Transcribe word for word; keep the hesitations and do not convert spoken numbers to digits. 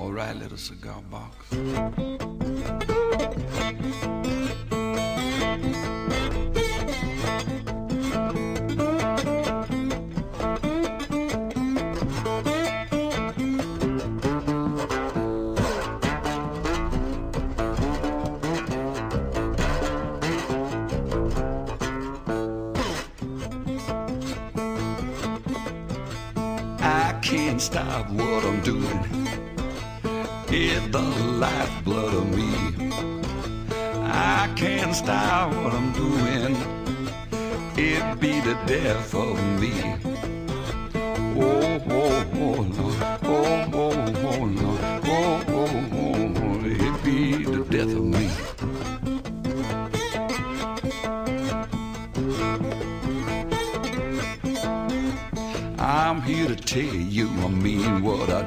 All right, little cigar box. I can't stop what I'm doing. It's the lifeblood of me. I can't stop what I'm doing. It be the death of me. Oh, oh, oh, Lord. Oh, oh, oh, Lord. Oh, oh, oh, oh. It be the death of me. I'm here to tell you I mean what I